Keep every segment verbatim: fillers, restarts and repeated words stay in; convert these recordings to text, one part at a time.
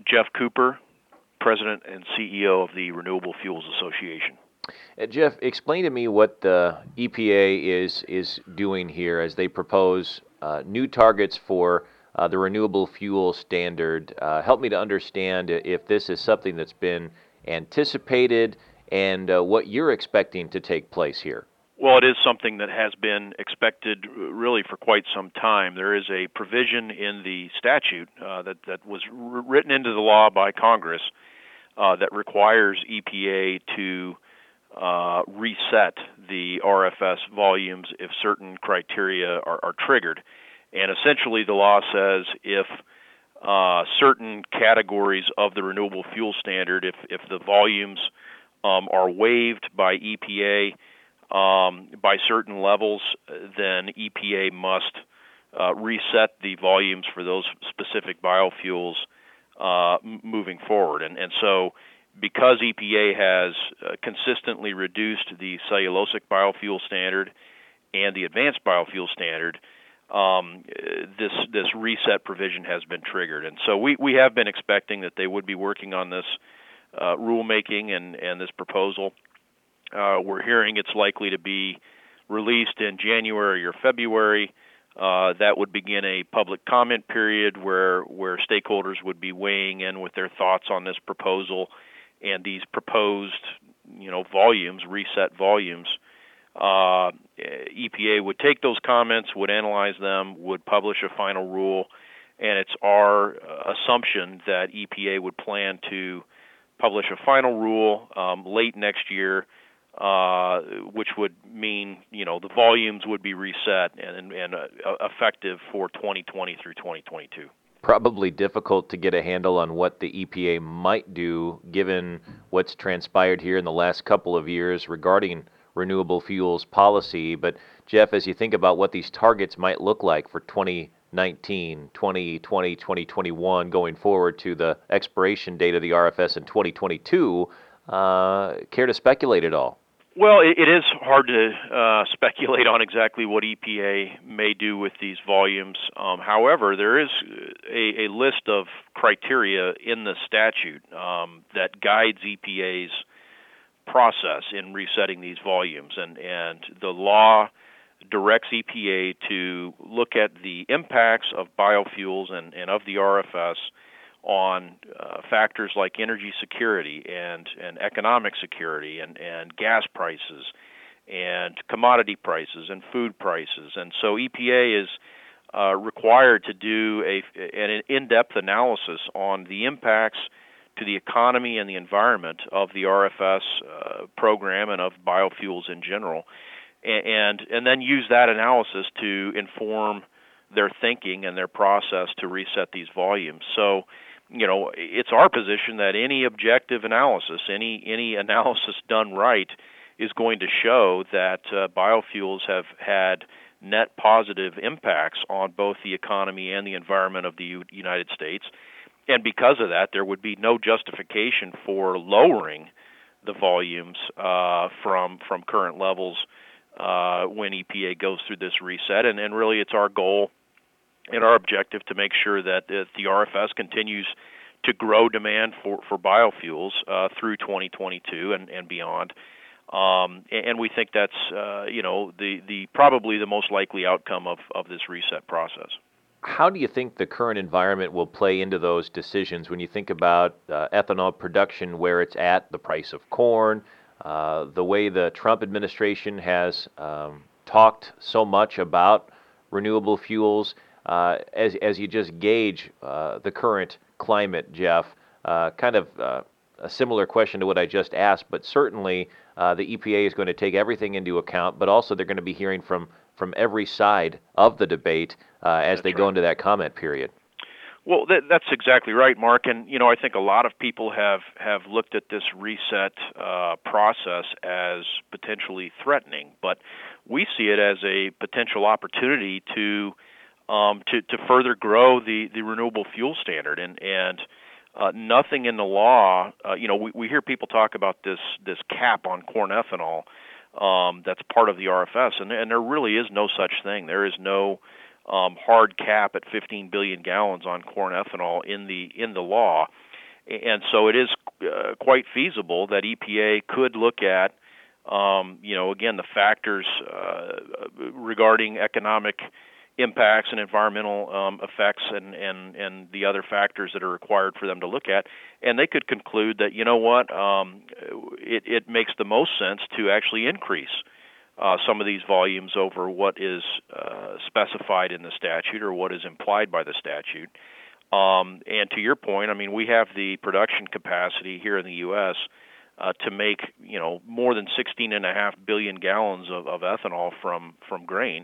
Jeff Cooper, President and C E O of the Renewable Fuels Association. Uh, Jeff, explain to me what the E P A is is doing here as they propose uh, new targets for uh, the renewable fuel standard. Uh, help me to understand if this is something that's been anticipated and uh, what you're expecting to take place here. Well, it is something that has been expected really for quite some time. There is a provision in the statute uh, that, that was r- written into the law by Congress uh, that requires E P A to uh, reset the R F S volumes if certain criteria are, are triggered. And essentially the law says if uh, certain categories of the renewable fuel standard, if, if the volumes um, are waived by E P A, Um, by certain levels, then E P A must uh, reset the volumes for those specific biofuels uh, m- moving forward. And, and so because E P A has uh, consistently reduced the cellulosic biofuel standard and the advanced biofuel standard, um, this this reset provision has been triggered. And so we, we have been expecting that they would be working on this uh, rulemaking and, and this proposal. Uh, we're hearing it's likely to be released in January or February. Uh, that would begin a public comment period where where stakeholders would be weighing in with their thoughts on this proposal and these proposed, you know, volumes, reset volumes. Uh, E P A would take those comments, would analyze them, would publish a final rule, and it's our uh, assumption that E P A would plan to publish a final rule um, late next year. Uh, which would mean, you know, the volumes would be reset and, and uh, effective for twenty twenty through twenty twenty-two. Probably difficult to get a handle on what the E P A might do given what's transpired here in the last couple of years regarding renewable fuels policy. But Jeff, as you think about what these targets might look like for twenty nineteen, twenty twenty, twenty twenty-one, going forward to the expiration date of the R F S in twenty twenty-two, uh, care to speculate at all? Well, it, it is hard to uh, speculate on exactly what E P A may do with these volumes. Um, however, there is a, a list of criteria in the statute um, that guides E P A's process in resetting these volumes, and, and the law directs E P A to look at the impacts of biofuels and, and of the R F S on uh, factors like energy security and, and economic security and, and gas prices and commodity prices and food prices. And so E P A is uh, required to do a, an in-depth analysis on the impacts to the economy and the environment of the R F S uh, program and of biofuels in general, and, and then use that analysis to inform their thinking and their process to reset these volumes. So, you know, it's our position that any objective analysis, any any analysis done right, is going to show that uh, biofuels have had net positive impacts on both the economy and the environment of the U- United States. And because of that, there would be no justification for lowering the volumes uh, from from current levels uh, when E P A goes through this reset. And, and really, it's our goal and our objective to make sure that uh, the R F S continues to grow demand for, for biofuels uh, through twenty twenty-two and, and beyond. Um, and, and we think that's, uh, you know, the, the probably the most likely outcome of, of this reset process. How do you think the current environment will play into those decisions when you think about uh, ethanol production, where it's at, the price of corn, uh, the way the Trump administration has um, talked so much about renewable fuels? Uh, as, as you just gauge uh, the current climate, Jeff, uh, kind of uh, a similar question to what I just asked, but certainly uh, the E P A is going to take everything into account, but also they're going to be hearing from, from every side of the debate uh, as That's they right. go into that comment period. Well, that, that's exactly right, Mark. And, you know, I think a lot of people have, have looked at this reset uh, process as potentially threatening, but we see it as a potential opportunity to Um, to, to further grow the, the renewable fuel standard. And, and uh, nothing in the law, uh, you know, we, we hear people talk about this, this cap on corn ethanol um, that's part of the R F S, and, and there really is no such thing. There is no um, hard cap at fifteen billion gallons on corn ethanol in the in the law. And so it is uh, quite feasible that E P A could look at, um, you know, again, the factors uh, regarding economic impacts and environmental um, effects and, and, and the other factors that are required for them to look at. And they could conclude that, you know what, um, it, it makes the most sense to actually increase uh, some of these volumes over what is uh, specified in the statute or what is implied by the statute. Um, and to your point, I mean, we have the production capacity here in the U S uh, to make, you know, more than sixteen and a half billion gallons of, of ethanol from from grain.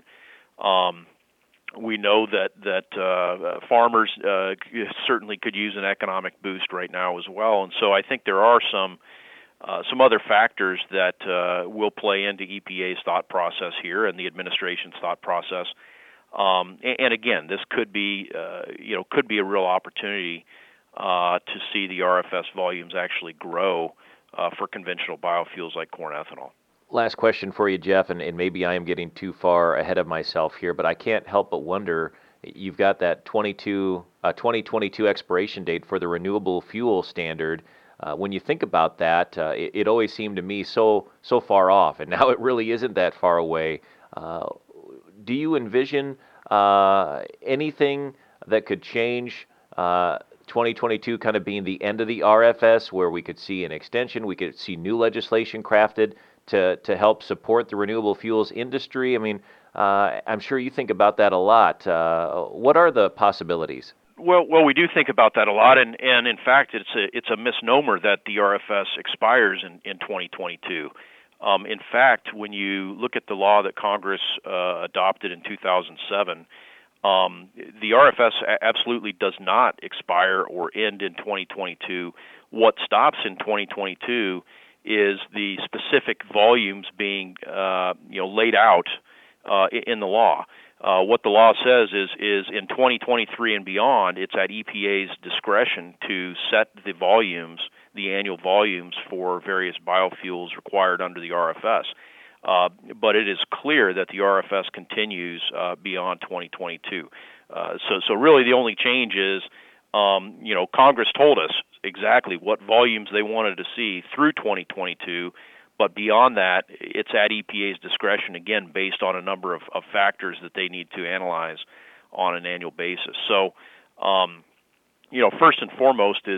Um, we know that that uh, farmers uh, certainly could use an economic boost right now as well, and so I think there are some uh, some other factors that uh, will play into E P A's thought process here and the administration's thought process. Um, and, and again, this could be, uh, you know, could be a real opportunity uh, to see the R F S volumes actually grow uh, for conventional biofuels like corn ethanol. Last question for you, Jeff, and, and maybe I am getting too far ahead of myself here, but I can't help but wonder, you've got that twenty-two, uh, twenty twenty-two expiration date for the renewable fuel standard. Uh, when you think about that, uh, it, it always seemed to me so so far off, and now it really isn't that far away. Uh, do you envision uh, anything that could change uh, twenty twenty-two kind of being the end of the R F S, where we could see an extension, we could see new legislation crafted to, to help support the renewable fuels industry? I mean, uh, I'm sure you think about that a lot. Uh, what are the possibilities? Well, well, we do think about that a lot, and, and in fact, it's a it's a misnomer that the R F S expires in, in twenty twenty-two. Um, in fact, when you look at the law that Congress uh, adopted in two thousand seven, um, the R F S absolutely does not expire or end in twenty twenty-two. What stops in twenty twenty-two is the specific volumes being uh, you know laid out uh, in the law. Uh, what the law says is is in twenty twenty-three and beyond, it's at E P A's discretion to set the volumes, the annual volumes for various biofuels required under the R F S. Uh, but it is clear that the R F S continues uh, beyond twenty twenty-two. Uh, so, so really the only change is, um, you know, Congress told us exactly what volumes they wanted to see through twenty twenty-two. But beyond that, it's at E P A's discretion, again, based on a number of, of factors that they need to analyze on an annual basis. So, um, you know, first and foremost is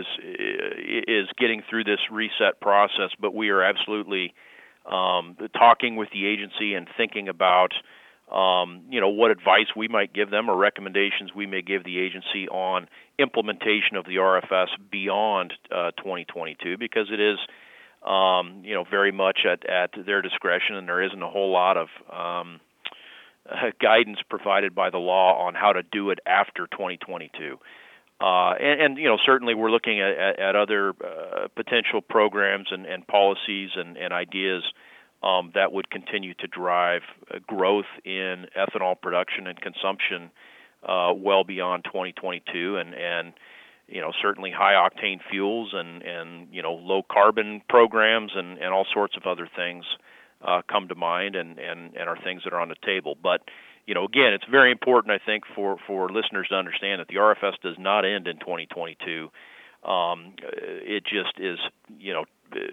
is getting through this reset process, but we are absolutely um, talking with the agency and thinking about, um, you know, what advice we might give them or recommendations we may give the agency on implementation of the R F S beyond uh, twenty twenty-two, because it is Um, you know, very much at, at their discretion, and there isn't a whole lot of um, uh, guidance provided by the law on how to do it after twenty twenty-two. Uh, and, and, you know, certainly we're looking at, at, at other uh, potential programs and, and policies and, and ideas um, that would continue to drive uh, growth in ethanol production and consumption uh, well beyond twenty twenty-two, and, and you know, certainly high octane fuels and, and you know, low carbon programs and, and all sorts of other things uh, come to mind and, and, and are things that are on the table. But, you know, again, it's very important, I think, for, for listeners to understand that the R F S does not end in twenty twenty-two. Um, it just is, you know,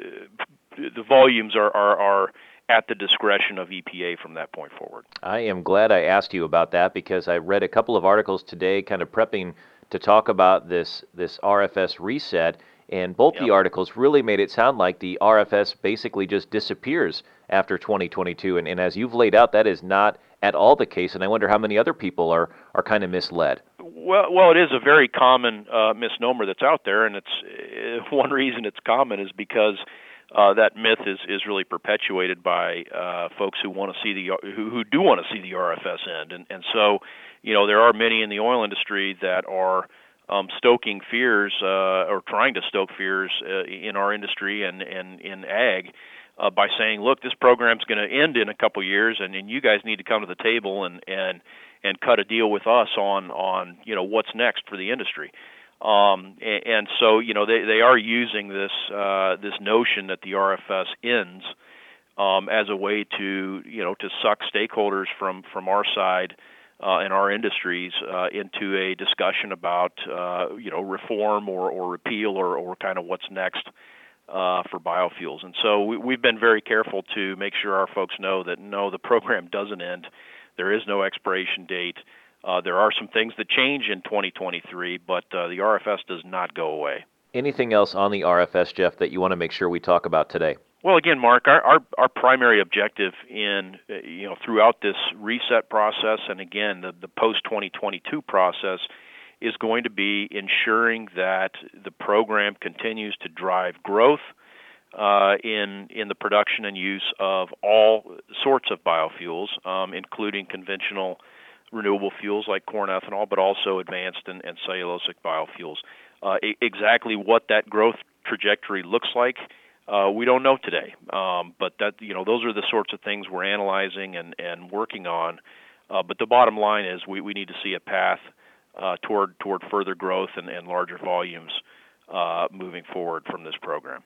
the volumes are, are, are at the discretion of E P A from that point forward. I am glad I asked you about that, because I read a couple of articles today kind of prepping to talk about this this R F S reset, and both yep. the articles really made it sound like the R F S basically just disappears after twenty twenty-two, and, and as you've laid out, that is not at all the case, and I wonder how many other people are, are kind of misled. Well, well, it is a very common uh, misnomer that's out there, and it's uh, one reason it's common is because uh, that myth is, is really perpetuated by uh, folks who want to see the who, who do want to see the R F S end, and and so. You know, there are many in the oil industry that are um, stoking fears uh, or trying to stoke fears uh, in our industry and, and in ag uh, by saying, look, this program's going to end in a couple years, and, and you guys need to come to the table and, and, and cut a deal with us on, on you know, what's next for the industry. Um, and, and so, you know, they, they are using this uh, this notion that the R F S ends um, as a way to, you know, to suck stakeholders from, from our side uh, in our industries uh, into a discussion about uh, you know reform or, or repeal or, or kind of what's next uh, for biofuels. And so we, we've been very careful to make sure our folks know that no, the program doesn't end. There is no expiration date. Uh, there are some things that change in twenty twenty-three, but uh, the R F S does not go away. Anything else on the R F S, Jeff, that you want to make sure we talk about today? Well, again, Mark, our, our, our primary objective in uh, you know throughout this reset process, and again the, the post twenty twenty-two process, is going to be ensuring that the program continues to drive growth uh, in in the production and use of all sorts of biofuels, um, including conventional renewable fuels like corn ethanol, but also advanced and, and cellulosic biofuels. Uh, e- exactly what that growth trajectory looks like, uh, we don't know today. Um, but that you know, those are the sorts of things we're analyzing and, and working on. Uh, but the bottom line is we, we need to see a path uh, toward toward further growth and, and larger volumes uh, moving forward from this program.